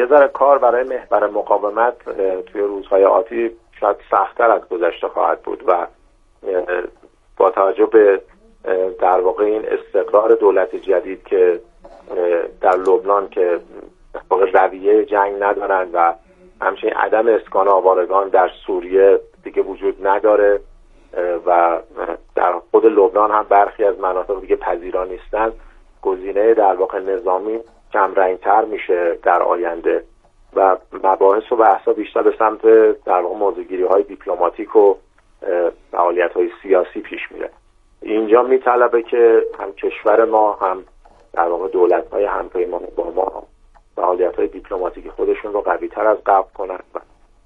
یه ذره کار برای محور مقاومت توی روزهای آتی شاید سخت‌تر از گذشته خواهد بود و با توجه به در واقع این استقرار دولت جدید که در لبنان که رویه جنگ ندارن و همچنین عدم اسکان آوارگان در سوریه دیگه وجود نداره و در خود لبنان هم برخی از مناطق دیگه پذیرا نیستن، گزینه در واقع نظامی کم رنگتر میشه در آینده و مباحث و بحثا بیشتر به سمت در واقع موضوعگیری های دیپلماتیک و فعالیت های سیاسی پیش میره. اینجا میطلبه که هم کشور ما هم در واقع دولت های همپیمان با ما فعالیت های دیپلماتیک خودشون رو قوی تر از قبل کنن و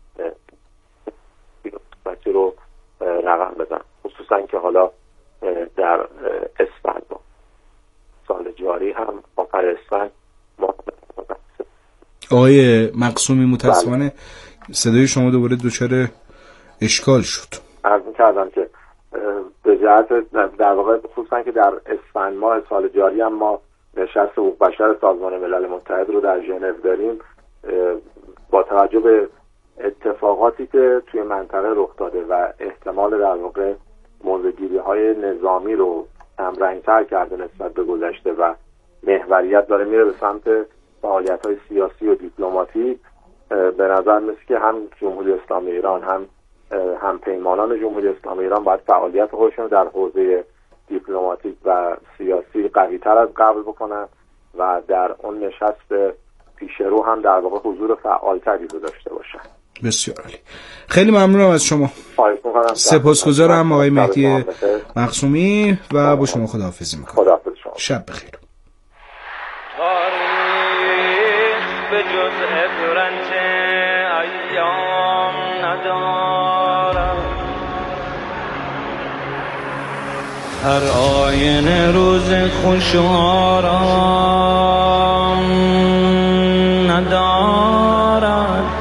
دیپلماسی رو رقم بزن، خصوصا که حالا در اسفند سال جاری هم آخر اسفند ما آقای مقسومی متاسفانه صدای شما دوباره دچار اشکال شد. عرض می‌کردم که به جهت در واقع خصوصا که در اسفند ماه سال جاری هم ما نشست حقوق بشر سازمان ملل متحد رو در ژنو داریم، با توجه به اتفاقاتی که توی منطقه رخ داده و احتمال در واقع موضوعگیری‌های نظامی رو کمرنگ‌تر کرده نسبت به گذشته و محوریت داره میره به سمت فعالیت‌های سیاسی و دیپلماتیک، به نظر میاد که هم جمهوری اسلامی ایران هم پیمانان جمهوری اسلامی ایران باید فعالیت خودشون در حوزه دیپلماتیک و سیاسی قوی‌تر از قبل بکنن و در اون نشست پیش رو هم در واقع حضور فعال‌تری رو داشته باشن. بسیار عالی. خیلی ممنونم از شما. سپاسگزارم آقای مهدی مقسومی و با شما خداحافظی میکنم. خداحافظ شما. شب بخیر. تاریخ به جز عبرت ایام ندارد، هر آینه روز خوش و آرام ندارد،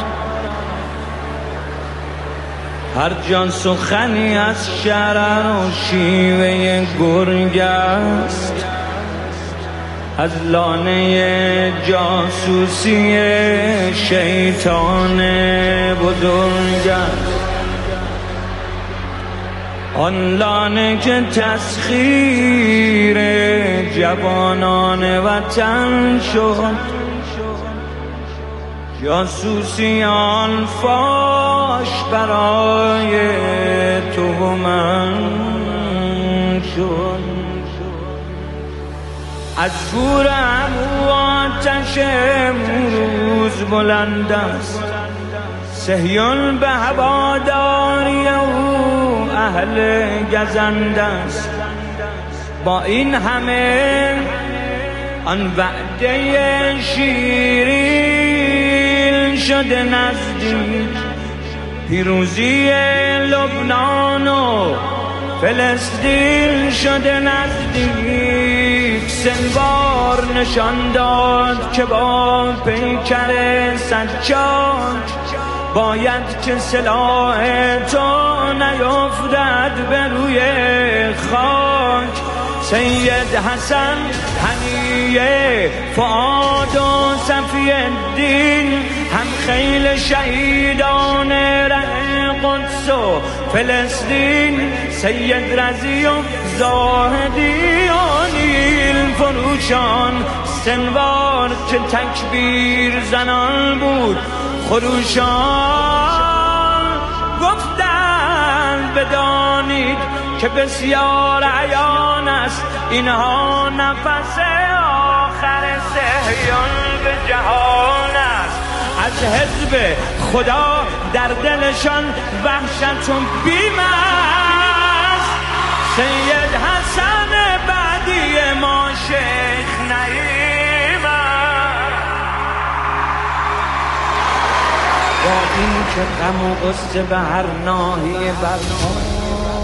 هر جان سخنی از شرر و شیوه گرگ است، از لانه جاسوسی شیطان بزرگ است، آن لانه که تسخیر جوانان وطن شد، جاسوسی آن فاش برای تو من شد، از گور امو آتش امروز بلند است، صهیون به هواداری او اهل گزند است، با این همه آن وعده شیرین شده نزدیک، پیروزی لبنان و فلسطین شده نزدیک، سنوار نشان داد که با پیکر سجاد باید که سلاح تو نیفتد به روی خاک، سید حسن حنیه فؤاد و صفی الدین هم خیل شهیدان ره قدس و فلسطین، سید رضی و زاهدی و نیل فروشان، سنوار که تکبیر زنان بود خروشان، گفتند بدانید که بسیار عیان است اینها نفس آخر صهیون به جهان است، از حزب خدا در دلشان وحشت و بیم است، سید حسن بعدی ما شیخ نعیم است، با این که غم و غصه به هر ناحیه برخاست،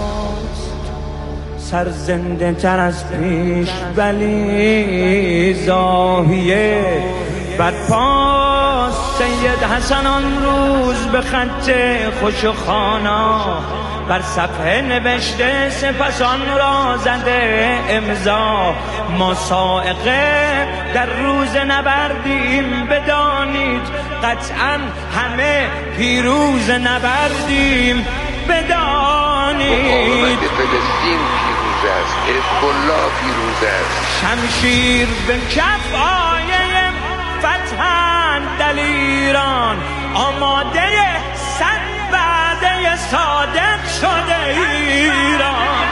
سر زنده تر از پیش ولی زاویه برپاست، سید حسن آن روز به خط خوش و خانا بر صفحه نوشته سپسان را زده امضا، ما سائقه در روز نبردیم بدانید قطعا همه پیروز نبردیم بدانید. فلسطین پیروز است، حزب الله پیروز است. شمشیر به کف آیه فتحند در ایران، آماده صد وعده صادق شده ایران.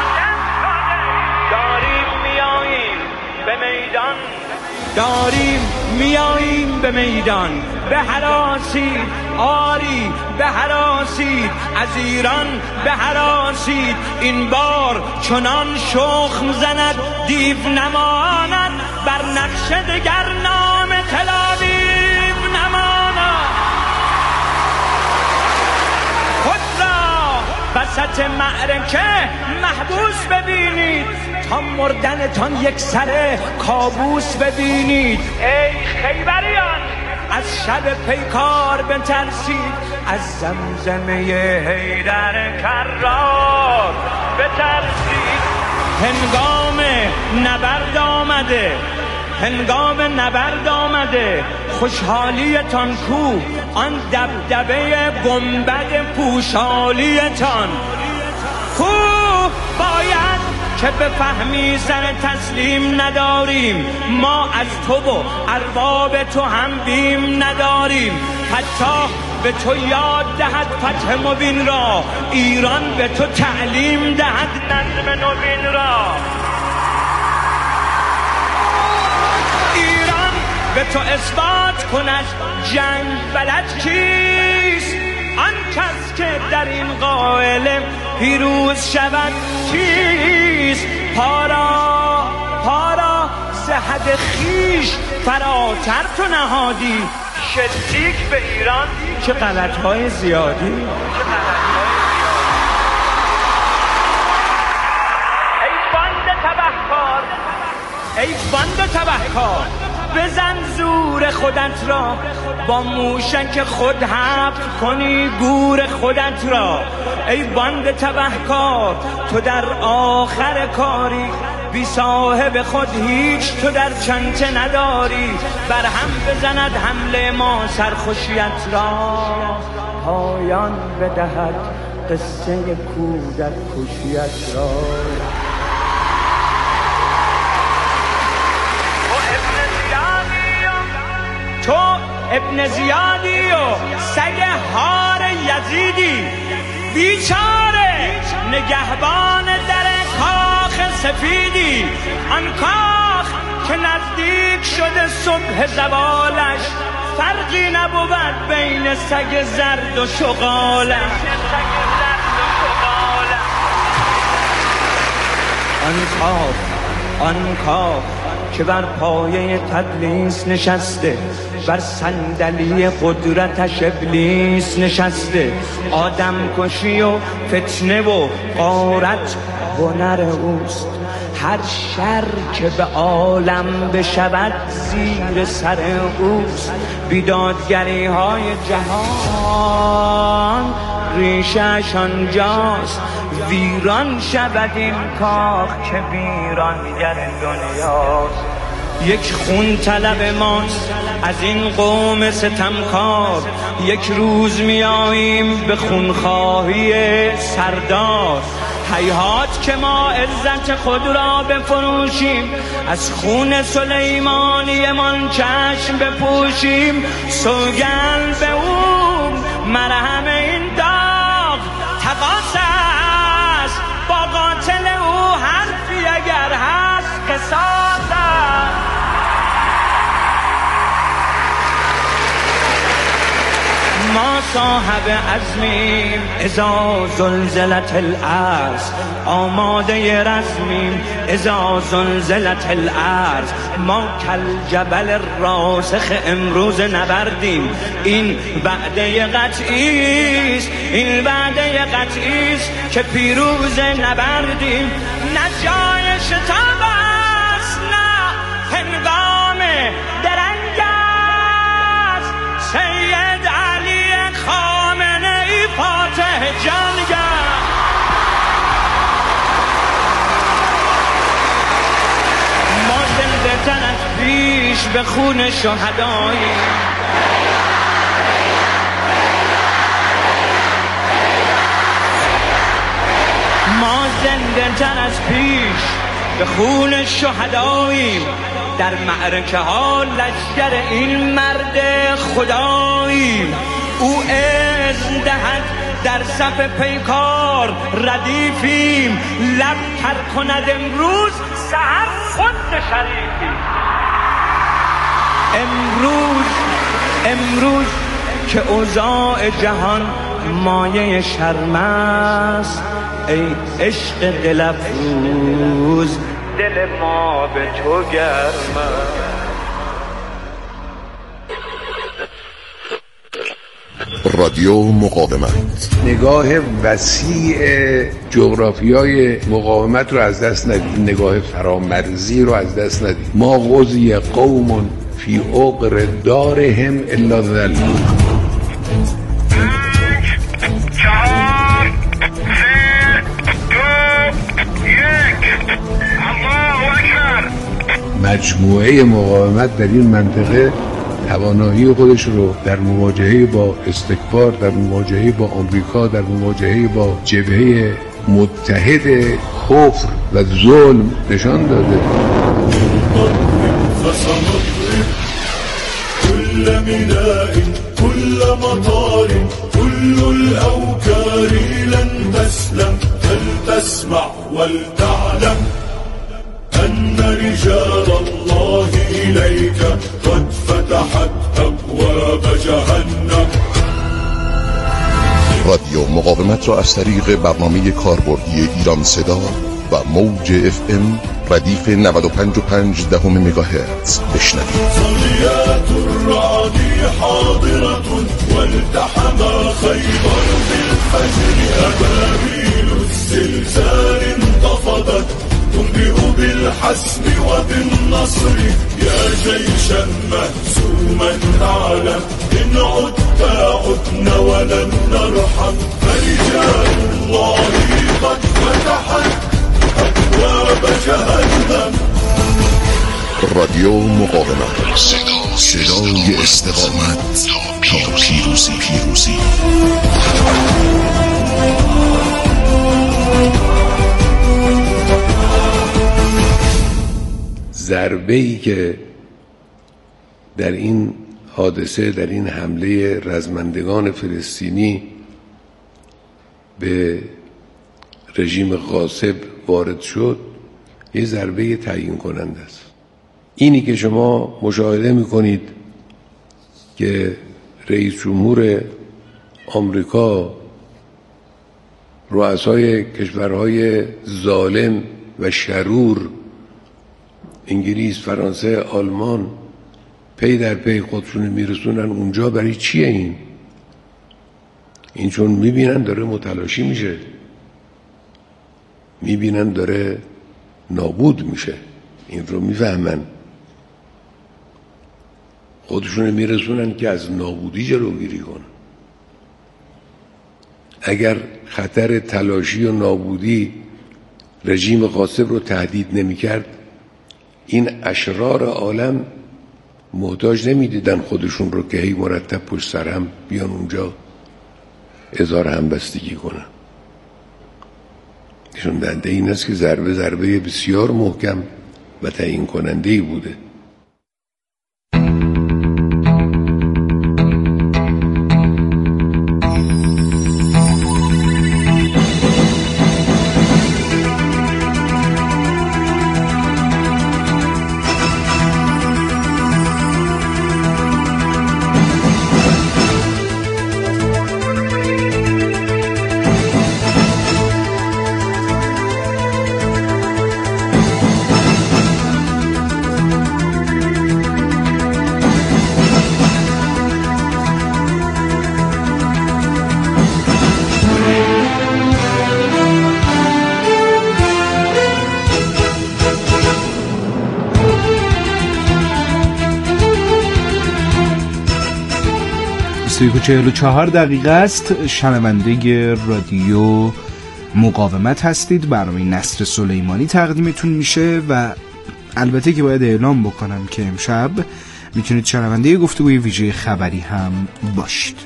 داریم میاییم به میدان، داریم میاییم به میدان، به هراسید آری به هراسید، از ایران به هراسید. این بار چنان شخم زند دیو نماند، بر نقش دگر نام تل آویو نماند. خود را وسط معرکه محبوس ببینید، تا مردنتان یک سره کابوس ببینید. ای خیبریان از شب پیکار بترسید، از زمزمه حیدر کرار بترسید. هنگام نبرد آمده، هنگام نبرد آمده، خوشحالیتان کو؟ آن دبدبه گنبد پوشالیتان کو؟ باید که بفهمی سر تسلیم نداریم، ما از تو و ارباب تو هم بیم نداریم. فتاح به تو یاد دهد فتح مبین را، ایران به تو تعلیم دهد نظم نوین را. ایران به تو اثبات کند جنگ بلد کیست، آن کس که در این قائله پیروز شود چیست. پارا زهد خیش فراتر تو نهادی، شلیک به ایران چه غلطهای زیادی. ای بند تبهکار، ای بند تبهکار، بزن زور خودت را، با موشک خود حبس کنی گور خودت را. ای بند تبهکار، تو در آخر کاری، بی صاحب خود هیچ تو در چنته نداری. بر هم بزند حمله ما سرخوشیت را، پایان بدهد قصه کودک کشیت را. تو ابن زیادی و سگ هار یزیدی، بیچاره نگهبان در کاخ سفیدی. آن کاخ که نزدیک شده صبح زوالش، فرقی نبود بین سگ زرد و شغالش. آن کاخ که بر پایه تدلیس نشسته، بر صندلی قدرتش ابلیس نشسته. آدم کشی و فتنه و غارت هنر اوست، هر شر که به عالم بشود زیر سر اوست. بیدادگری های جهان ریشش آنجاست، ویران شود این کاخ که ویرانگر دنیاست. یک خون طلب ماست از این قوم ستمکار، یک روز میاییم به خونخواهی سردار. هیهات که ما عزت خود را بفروشیم، از خون سلیمانی من چشم بپوشیم. سوگند به اون مرهم این داغ تقاس است، با قاتل او حرفی اگر هست قصاص است. ما صاحب عزمیم اذا زلزلت الارض، آماده رزمیم اذا زلزلت الارض. ما کل جبل راسخ امروز نبردیم، این وعده قطعیست، این وعده قطعیست که پیروز نبردیم. نه جای شتاب است نه هنگام درنگ است، سید علی خامنه ای فاتح جنگ است. ما زنده تر از پیش به خون شهداییم، کمتر از پیش به خون شهداییم، در معرکه ها لشکر این مرد خداییم. او اذن دهد در صف پیکار ردیفیم، لب تر کند امروز سحر خود شریفیم. امروز که اوضاع جهان مایه شرم است، ای عشق دل افروز دل ما به تو گرم است. رادیو مقاومت، نگاه وسیع جغرافیای مقاومت رو از دست ندید، نگاه فرامرزی رو از دست ندید. ما غزی قوم فی عقر دارهم الا ذل. 5 4 3 2 1 الله اکبر. مجموعه مقاومت در این منطقه توانایی خودش رو در مواجهه با استکبار، در مواجهه با آمریکا، در مواجهه با جبهه متحد کفر و ظلم نشان داده. كل ميناء كل مطار كل الأوكار لن تسلم فلتسمع ولتعلم أن رجال الله إليك قد فتحت أبواب جهنم. رادیو مقاومت را از طریق برنامه کاربردی ایران صدا و موج FM ردیف 95.5 مگاهرتز بشنوید. صليات الرعد حاضرة والتحم خيبر بالفجر أبابيل الزلزال انتفضت تنبئ بالحسم وبالنصر يا جيشا مهزوما أعلم إن عدت عدنا ولن نرحم فرجال الله قد فتحت أبواب جهنم. رادیو مقاومت، صدای استقامت تا پیروزی. ضربه‌ای که در این حادثه، در این حمله رزمندگان فلسطینی به رژیم غاصب وارد شد، یه ضربه تعیین کننده است. اینی که شما مشاهده میکنید که رئیس جمهور آمریکا، رؤسای کشورهای ظالم و شرور انگلیس، فرانسه، آلمان پی در پی خودشون میرسونن اونجا، برای چیه این چون میبینن داره متلاشی میشه، میبینن داره نابود میشه، این رو میفهمن، خودشون میرسونن که از نابودی جلوگیری کنن. اگر خطر تلاشی و نابودی رژیم غاصب رو تهدید نمیکرد، این اشرار عالم محتاج نمیدیدن خودشون رو که هی مرتب پشت سر هم بیان اونجا اظهار همبستگی کنن. نشون دهنده این است که ضربه بسیار محکم و تعیین کننده‌ای بوده. و 44 دقیقه است. شنونده رادیو مقاومت هستید. برنامه نصر سلیمانی تقدیمتون میشه و البته که باید اعلام بکنم که امشب میتونید شنونده گفتگوی ویژه خبری هم باشید.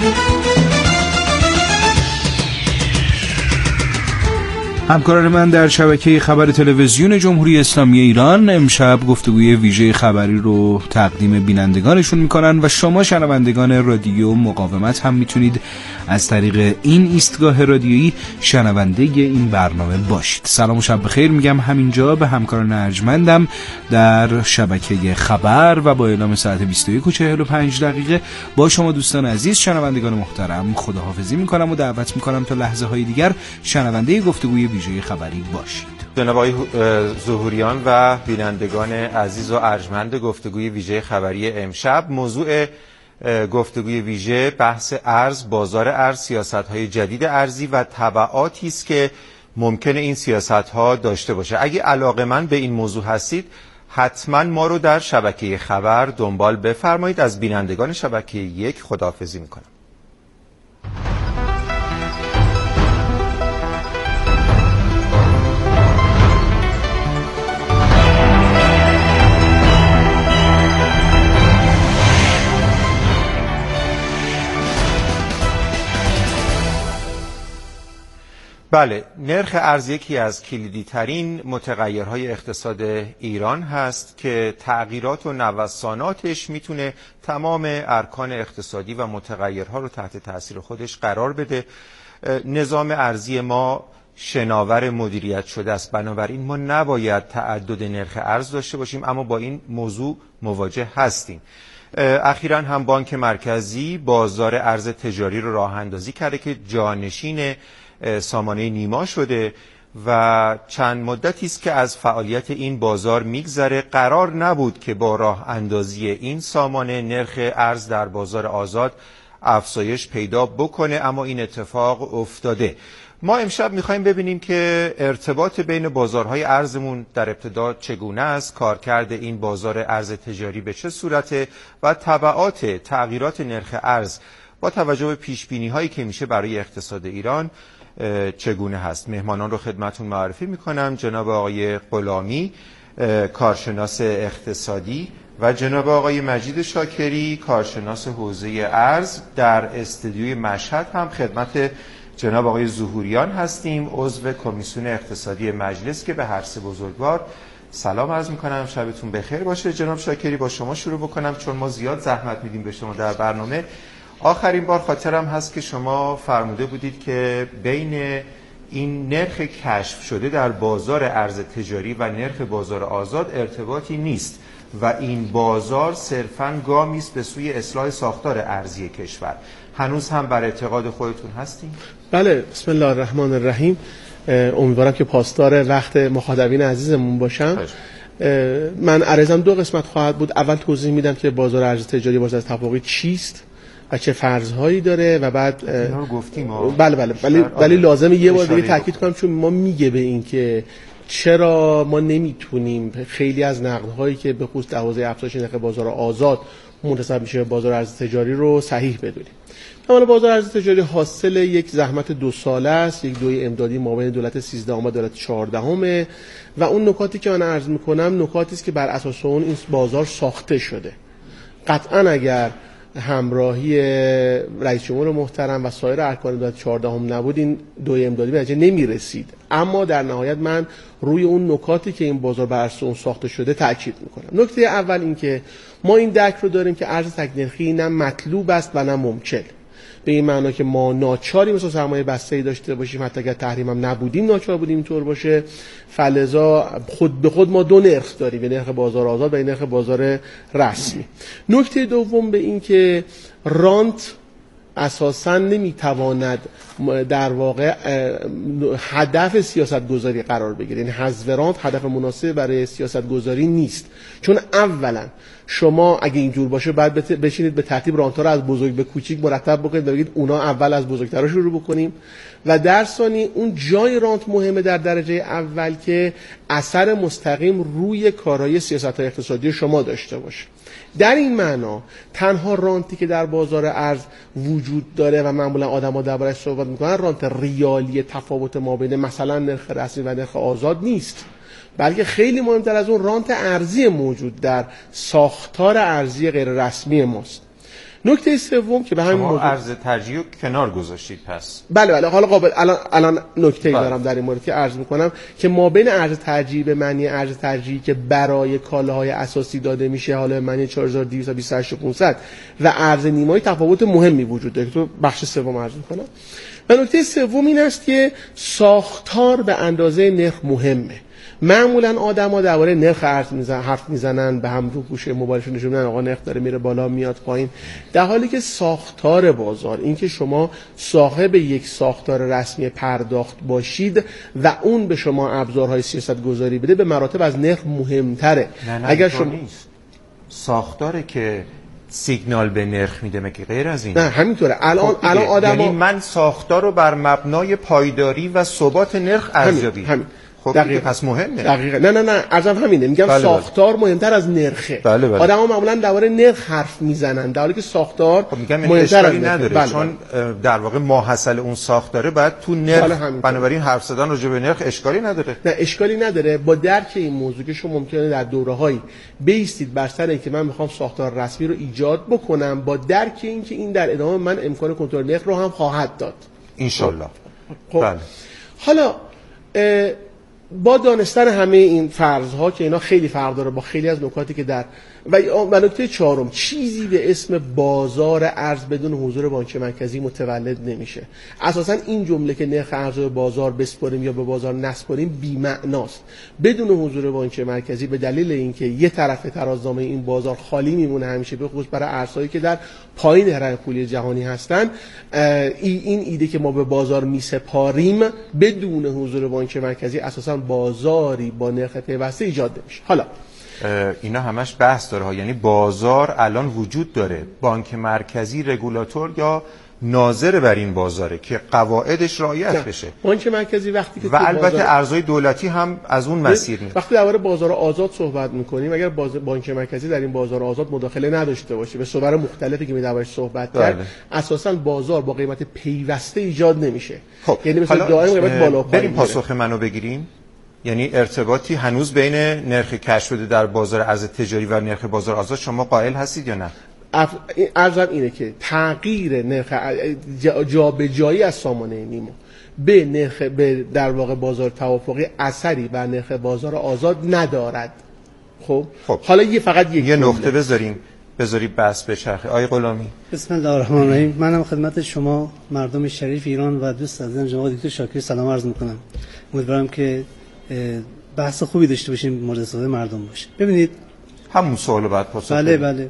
همکاران من در شبکه خبر تلویزیون جمهوری اسلامی ایران امشب گفتگوی ویژه خبری رو تقدیم بینندگانشون میکنن و شما شنوندگان رادیو مقاومت هم میتونید از طریق این ایستگاه رادیویی شنونده این برنامه باشید. سلام و شب بخیر میگم همینجا به همکاران ارجمندم در شبکه خبر و با اعلام ساعت 21:45 با شما دوستان عزیز شنوندگان محترم خداحافظی میکنم و دعوت میکنم تا لحظه های دیگر شنونده گفتگوی ویژه خبری باشید. جناب آقای ظهوریان و بینندگان عزیز و ارجمند گفتگوی ویژه خبری امشب، موضوع گفتگوی ویژه بحث ارز، بازار ارز، سیاست‌های جدید ارزی و تبعاتی است که ممکنه این سیاست‌ها داشته باشه. اگه علاقه‌مند به این موضوع هستید حتما ما رو در شبکه خبر دنبال بفرمایید. از بینندگان شبکه یک خداحافظی میکنم. بله، نرخ ارز یکی از کلیدی ترین متغیرهای اقتصاد ایران هست که تغییرات و نوساناتش میتونه تمام ارکان اقتصادی و متغیرها رو تحت تاثیر خودش قرار بده. نظام ارزی ما شناور مدیریت شده است، بنابراین ما نباید تعدد نرخ ارز داشته باشیم، اما با این موضوع مواجه هستیم. اخیراً هم بانک مرکزی بازار ارز تجاری رو راه اندازی کرده که جانشین سامانه نیما شده و چند مدتی است که از فعالیت این بازار میگذره. قرار نبود که با راه اندازی این سامانه نرخ ارز در بازار آزاد افزایش پیدا بکنه، اما این اتفاق افتاده. ما امشب میخوایم ببینیم که ارتباط بین بازارهای ارزمون در ابتدا چگونه است، کارکرد این بازار ارز تجاری به چه صورته و تبعات تغییرات نرخ ارز با توجه به پیشبینی هایی که میشه برای اقتصاد ایران چگونه هست. مهمانان رو خدمتون معرفی میکنم. جناب آقای غلامی، کارشناس اقتصادی، و جناب آقای مجید شاکری، کارشناس حوزه ارز. در استودیوی مشهد هم خدمت جناب آقای ظهوریان هستیم، عضو کمیسیون اقتصادی مجلس، که به هر سه بزرگوار سلام عرض میکنم. شبتون بخیر باشه. جناب شاکری، با شما شروع بکنم چون ما زیاد زحمت میدیم به شما در برنامه. آخرین بار خاطرم هست که شما فرموده بودید که بین این نرخ کشف شده در بازار ارز تجاری و نرخ بازار آزاد ارتباطی نیست و این بازار صرفاً گامی است به سوی اصلاح ساختار ارزی کشور. هنوز هم بر اعتقاد خودتون هستین؟ بله، بسم الله الرحمن الرحیم. امیدوارم که پاسدار وقت مخاطبین عزیزمون باشم. من عرضم دو قسمت خواهد بود. اول توضیح میدم که بازار ارز تجاری بازار تفاوتی چیست و چه فرض‌هایی داره و بعد اینا رو گفتیم. بله ولی لازمه یه بار دیگه تاکید کنم چون ما میگه به این که چرا ما نمیتونیم خیلی از نقدهایی که به خصوص در حوزه افزایش نرخ بازار آزاد منتسب میشه به بازار ارز تجاری رو صحیح بدونیم. اما بازار ارز تجاری حاصل یک زحمت 2 ساله است، یک دوی امدادی مابین دولت 13 و دولت 14 و اون نکاتی که من عرض میکنم نکاتی است که بر اساس اون این بازار ساخته شده. قطعاً اگر همراهی رئیس جمهور محترم و سایر ارکان دولت 14 نبود این دوی امدادی به نتیجه نمیرسید. اما در نهایت من روی اون نکاتی که این بازار بر اساس اون ساخته شده تاکید میکنم. نکته اول این که ما این درک رو داریم که ارز تک نرخی نه مطلوب است و نه ممکن. به این معنا که ما ناچاریم مثلا سرمایه بسته‌ای داشته باشیم، حتی اگر تحریم هم نبودیم ناچار بودیم اینطور باشه. فلذا خود به خود ما دو نرخ داریم، نرخ بازار آزاد و نرخ بازار رسمی. نکته دوم به این که رانت اساساً نمیتواند در واقع هدف سیاست گذاری قرار بگیره. این حذف رانت هدف مناسب برای سیاست گذاری نیست، چون اولا شما اگه اینجور باشه بعد بشینید به ترتیب رانت‌ها رو از بزرگ به کوچیک مرتب بکنید و بگید اونا اول از بزرگترها شروع بکنیم و در ثانی اون جای رانت مهمه در درجه اول که اثر مستقیم روی کارهای سیاست‌های اقتصادی شما داشته باشه. در این معنا تنها رانتی که در بازار ارز وجود داره و معمولا آدم‌ها دربارش صحبت می‌کنن رانت ریالی تفاوت ما بین مثلا نرخ رسمی و نرخ آزاد نیست، بلکه خیلی مهمتر از اون رانت ارزی موجود در ساختار ارزی غیر رسمی ماست. نکته سوم که به همین موضوع ارز ترجیح رو کنار گذاشتید پس. بله حالا قابل الان نکته دارم در این مورد که عرض میکنم که ما بین ارز ترجیح به معنی ارز ترجیحی که برای کالاهای اساسی داده میشه حالا به معنی 4228 و ارز نیمایی تفاوت مهمی وجود داره که تو بخش سوم عرض میکنم. و نکته سوم این است که ساختار به اندازه نرخ مهمه. معمولا آدما درباره نرخ ارز حرف میزنن، به هم رو گوشه موبایلشون نشون میدن آقا نرخ داره میره بالا میاد پایین، در حالی که ساختار بازار، این که شما صاحب یک ساختار رسمی پرداخت باشید و اون به شما ابزارهای سیاست گذاری بده، به مراتب از نرخ مهمتره. نه اگر شما نیست. ساختاره که سیگنال به نرخ میده، مگه غیر از این؟ نه همینطوره. الان آدما، یعنی من ساختار رو بر مبنای پایداری و ثبات نرخ ارزیابی. خب دقیقاً پس مهمه. دقیقاً. نه ارزم همینه، میگم ساختار مهمتر از نرخه. آدما معمولا درباره نرخ حرف میزنن در حالی که ساختار مهمتر از نداره. چون در واقع ماحصل اون ساختاره باید تو نرخ، بنابراین حرف زدن راجع به نرخ اشکالی نداره. نه اشکالی نداره. با درک این موضوع که شما ممکنه در دوره‌هایی بیستید بر سر اینکه من میخوام ساختار رسمی رو ایجاد بکنم، با درک اینکه این در ادامه من امکان کنترل نرخ رو هم خواهد داد ان شاءالله. بله. حالا با دانستن همه این فرض‌ها که اینا خیلی فرق داره با خیلی از نکاتی که در و نکته چهارم، چیزی به اسم بازار ارز بدون حضور بانک مرکزی متولد نمیشه. اساساً این جمله که نرخ ارز رو بازار بسپاریم یا به بازار نسپاریم بی‌معناست. بدون حضور بانک مرکزی به دلیل اینکه یه طرف ترازنامه این بازار خالی میمونه همیشه، به خصوص برای ارزهایی که در پایین حرم پولی جهانی هستن، این ایده که ما به بازار میسپاریم بدون حضور بانک مرکزی اساساً بازاری با نرخ پیوسته ایجاد نمیشه. حالا اینا همش بحث داره، یعنی بازار الان وجود داره، بانک مرکزی رگولاتور یا ناظر بر این بازاره که قواعدش رعایت بشه. بانک مرکزی وقتی که و البته ارزهای دولتی هم از اون مسیر میره. وقتی درباره بازار آزاد صحبت میکنیم، اگر بانک مرکزی در این بازار آزاد مداخله نداشته باشه، به صور مختلفی که می‌دوارش صحبت کرد، اساساً بازار با قیمت پیوسته ایجاد نمیشه. خب یعنی مثلا دائم قیمت بالا پایین. بریم پاسخ منو بگیریم. یعنی ارتباطی هنوز بین نرخ کشف شده در بازار ارز تجاری و نرخ بازار آزاد شما قائل هستید یا نه؟ عرضم اینه که تغییر نرخ جابجایی از سامانه نیما به نرخ در واقع بازار توافقی اثری بر نرخ بازار آزاد ندارد. خب حالا فقط یه نقطه بذاری بحث بچرخه. آقای غلامی. بسم الله الرحمن الرحیم. منم خدمت شما مردم شریف ایران و دوست عزیزم جناب دکتر شاکر سلام عرض میکنم. امیدوارم که بحث خوبی داشته باشیم، مورد استفاده مردم باشه. ببینید همون سوالو بعد پاسخ بله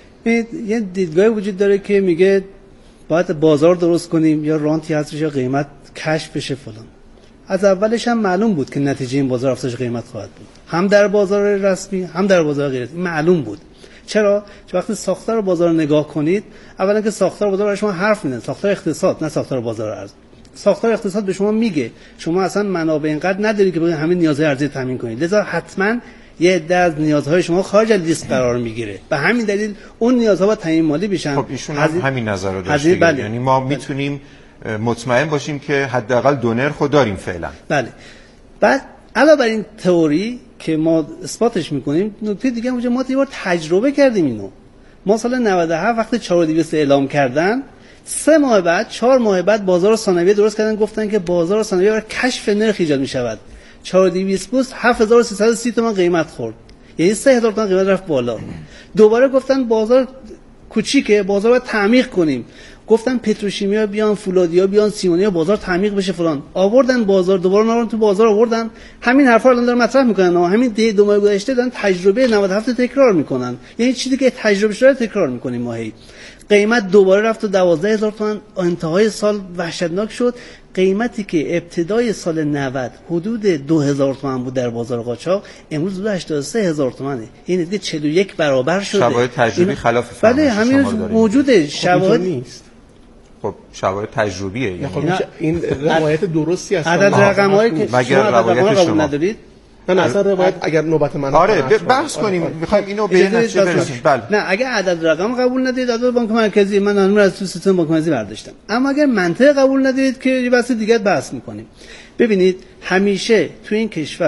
یه دیدگاهی وجود داره که میگه باید بازار درست کنیم یا رانتی هستش یا قیمت کشف بشه فلان. از اولش هم معلوم بود که نتیجه این بازار افزایش قیمت خواهد بود، هم در بازار رسمی هم در بازار غیر رسمی. معلوم بود. چرا؟ چون وقتی ساختار بازار رو نگاه کنید، اولا که ساختار بازار برای شما حرف میزنه، ساختار اقتصاد نه ساختار بازار ارز. ساختار اقتصاد به شما میگه شما اصلا منابع اینقدر نداری که بخواید همین نیازهای ارزی تامین کنید، لذا حتما یه عده از نیازهای شما خارج از لیست قرار میگیره. به همین دلیل اون نیازها باید تامین مالی بشن. خب ایشون همین نظر رو داشته. یعنی ما میتونیم مطمئن باشیم که حداقل دو نرخ داریم فعلا. بله. بعد علاوه بر این تئوری که ما اثباتش میکنیم، نکته دیگه هم ما یه بار تجربه کردیم اینو. ما سال 97 وقتی 4200 اعلام کردن، 3 ماه بعد 4 ماه بعد بازار ثانویه درست کردن، گفتن که بازار ثانویه برای کشف نرخ ایجاد میشود. 4200 بود 7330 تومان قیمت خورد، یعنی 3000 تومان قیمت رفت بالا. دوباره گفتن بازار کوچیکه، بازار باید تعمیق کنیم. گفتن پتروشیمیا بیان، فولادیا بیان، سیمونیا، بازار تعمیق بشه فلان. آوردن بازار، دوباره نارون تو بازار آوردن. همین حرفا الان دارن مطرح میکنن و همین 2 ماه گذشته دارن تجربه 97 تکرار میکنن. یعنی چیزی که تجربه شده تکرار میکنیم ما. هی قیمت دوباره رفت و 12000 تومان، انتهای سال وحشتناک شد. قیمتی که ابتدای سال 90 حدود 2000 تومان بود در بازار قاچاق، امروز حدود 83000 تومانه. این دیگه 41 برابر شده. شواهد تجربی خلاف فهم. بله همین موجوده. شواهد نیست. خب شواهد تجربیه. یعنی این روایت درستی است. عدد رقمایی که مگر روایت شما ندارید؟ نه اصلا روایت اگر نوبت من آره بحث کنیم، میخوایم اینو به نتیجه برسیم. بله نه اگر عدد رقم قبول ندارید، عدد بانک مرکزی من هنوز از تو سیستم بانک مرکزی برداشتم. اما اگر منطق قبول ندارید که یه بحث دیگه بحث میکنیم. ببینید همیشه تو این کشور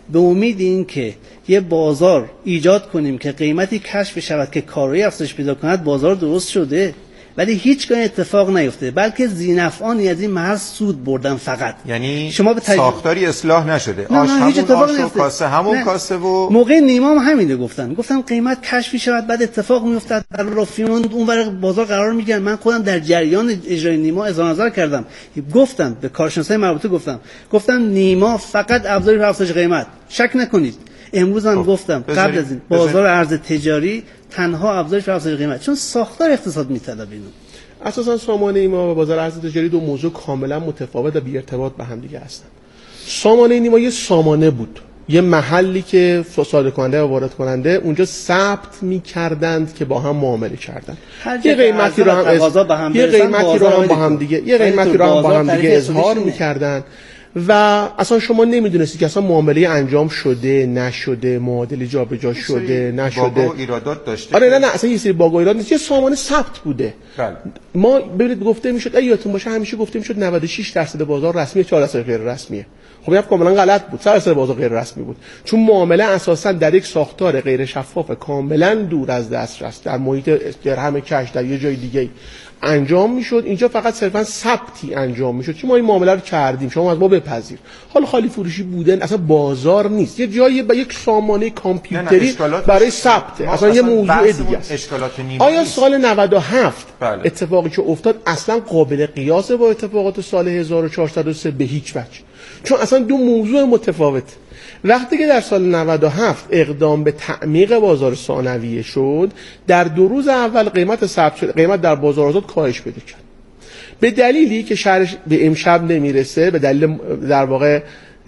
به امید این که یه بازار ایجاد کنیم که قیمتی کشف شود که کارایی افزایش پیدا کند، بازار درست شده، ولی هیچگاه اتفاق نیفته، بلکه ذینفعانی از این مرز سود بردن فقط. یعنی شما ساختاری اصلاح نشده، آش همون آش و کاسه همون کاسه. و موقع نیما هم همینه گفتن قیمت کشفی شود، بعد اتفاق میافتاد، در رافیون اونور بازار قرار میگیرن. من خودم در جریان اجرای نیما اظهار نظر کردم، گفتم به کارشناسای مربوطه، گفتم نیما فقط افزایش قیمت، شک نکنید. امروز هم گفتم قبل از این بازار ارز تجاری تنها افزایش قیمت، چون ساختار اقتصاد میطلبه اینو. اساسا سامانه نیما و بازار ارز تجاری دو موضوع کاملا متفاوت و بی ارتباط به هم دیگه هستن. سامانه نیما یه سامانه بود، یه محلی که صادر کننده و وارد کننده اونجا ثبت می‌کردند که با هم معامله کردن. یه قیمتی رو هم با هم دیگه اظهار می‌کردن و اصلا شما نمیدونستی که اصلا معامله انجام شده نشده، معادله جابجا شده نشده، باگ و ایرادات داشته. آره نه اصلا یه سری باگ و ایراد نیست، یه سامانه ثبت بوده. بله. ما ببینید گفته میشد، یادتون باشه همیشه گفته میشد 96% بازار رسمیه، 4% غیر رسمیه. خب این کاملا غلط بود. 4% بازار غیر رسمی بود، چون معامله اساسا در یک ساختار غیر شفاف کاملا دور از دسترس در محیط درهم کش در یه جای دیگه انجام میشد. اینجا فقط صرفا ثبتی انجام میشد که ما این معامله رو کردیم، شما از ما بپذیر. حالا خالی فروشی بودن اصلا بازار نیست، یه جایی با یک سامانه کامپیوتری برای ثبت، اصلا یه موضوع دیگه است. آیا سال 97 اتفاقی که افتاد اصلا قابل قیاس با اتفاقات سال 1403؟ به هیچ وجه، چون اصلا دو موضوع متفاوت. وقتی که در سال 97 اقدام به تعمیق بازار ثانویه شد، در 2 روز اول قیمت در بازار آزاد کاهش پیدا کرد، به دلیلی که شرح به امشب نمیرسه، به دلیل در واقع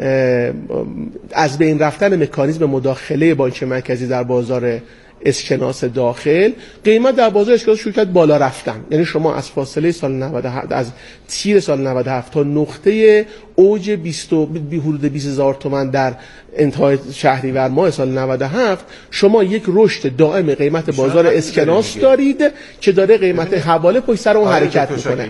از بین رفتن مکانیزم مداخله بانک مرکزی در بازار اسکناس داخل. قیمت در بازار اسکناس شروع کرد بالا رفتن. یعنی شما از فاصله سال 97 از تیر سال 97 تا نقطه اوج حدود 20000 تومان در انتهای شهریور ماه سال 97 شما یک رشد دائم قیمت بازار اسکناس دارید که داره قیمت حواله پشت سر اون حرکت میکنه.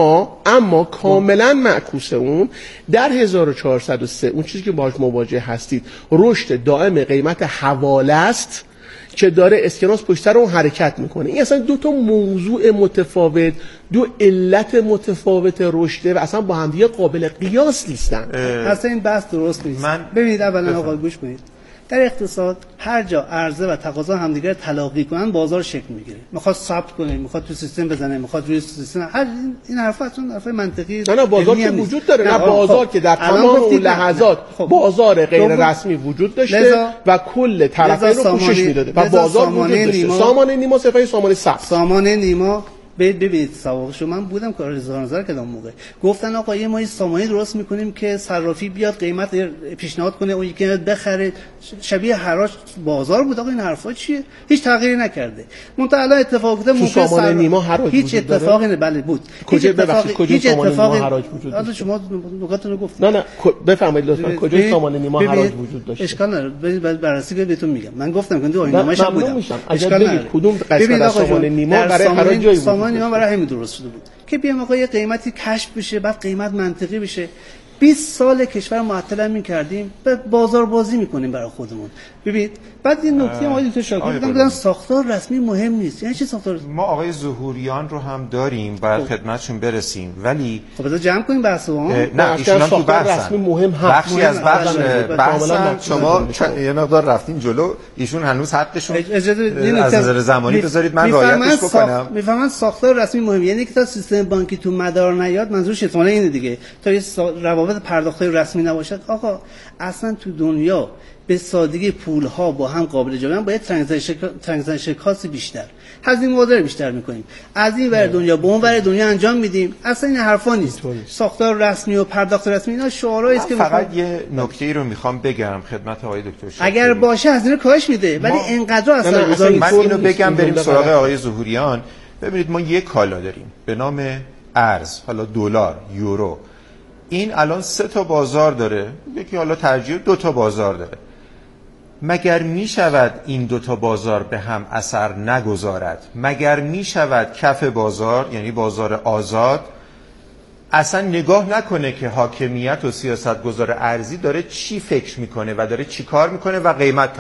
اما کاملا معکوس اون در 1403 اون چیزی که باهاش مواجه هستید رشد دائم قیمت حواله است که داره اسکناس پشت سر اون حرکت میکنه. این اصلا دو تا موضوع متفاوت، دو علت متفاوت رشده و اصلا با هم دیگه قابل قیاس نیستن. اصلا این بحث درست نیست. ببینید اولا آقا گوش کنید، در اقتصاد هر جا عرضه و تقاضا همدیگر تلاقی کنن بازار شکل میگیره. میخواد ثبت کنه، میخواد تو سیستم بزنه، میخواد روی سیستم، هر این حرفا چون حرف منطقی نه بازار که وجود داره، نه بازار که در تمام اون لحظات بازار غیر رسمی وجود داشته و کل طرفین رو پوشش میداده و بازار وجود داشته. سامانه نیما صفای سامانه ثبت. سامانه نیما ببینید سواقشو من بودم که اظهار نظر کردم موقع گفتن آقا ما این سامانه درست میکنیم که صرافی بیاد قیمت پیشنهاد کنه اون یکی بخره، شبیه حراج بازار بود. آقا این حرفا چیه؟ هیچ تغییری نکرده. منتها الان اتفاق افتاده موقع سامانه نیما حراج هیچ اتفاقی نه. بله بود. کجا سامانه نیما حراج وجود داشت؟ شما نکاتونو گفتید. نه بفرمایید لطفا کجا سامانه نیما حراج وجود داشت؟ اشکال نداره، بررسی که بهتون میگم. من گفتم که آینامش هم بودم. اشکال نداره. کدوم قسمت سامانه نیما برای حراج جایی بود؟ سامانه نیما برای همین درست شده بود که بیام آقا یه قیمتی کشف بشه، بعد قیمت منطقی بشه. 20 سال کشور معطل می‌کردیم، به بازار بازی می‌کنیم برای خودمون. ببینید بعد این نکته ما تو شاگرد بودن ساختار رسمی مهم نیست. یعنی چی ساختار؟ ما آقای ظهوریان رو هم داریم، باید خدمتشون برسیم، ولی خب بذار جمع کنیم بحثو. نه ایشون هم تو رسمی مهم هست. بخشی از بحث شما یه مقدار رفتین جلو، ایشون هنوز حقشون از نظر زمانی بذارید من رعایتش بکنم. میفهمن ساختار رسمی مهم یعنی که تا سیستم بانکی تو مدار نیاد، منظورش احتمالاً اینه دیگه، تا یه روابط پرداختی رسمی نباشد. آقا اصلا تو دنیا به سادگی پول‌ها با هم قابل جابجایی، باید ترانزکشن کاست بیشتر، هزینه مدار بیشتر می‌کنیم، از این ور دنیا به اون ور دنیا انجام میدیم. اصلا این حرفا نیست. ساختار رسمی و پرداخت رسمی اینا شعارهایی است که فقط یه نکته‌ای رو می‌خوام بگم خدمت آقای دکتر شاکری. اگر باشه هزینه کاهش میده، ولی اینقدر اثرگذار نیست. من اینو بگم بریم سراغ آقای ظهوریان. ببینید ما یک کالا داریم به نام ارز، حالا دلار، یورو. این الان 3 تا بازار داره، یکی حالا ترجیح 2 تا بازار داره. مگر می شود این 2 تا بازار به هم اثر نگذارد؟ مگر می شود کف بازار، یعنی بازار آزاد، اصلا نگاه نکنه که حاکمیت و سیاستگزار ارزی داره چی فکر میکنه و داره چی کار میکنه و قیمت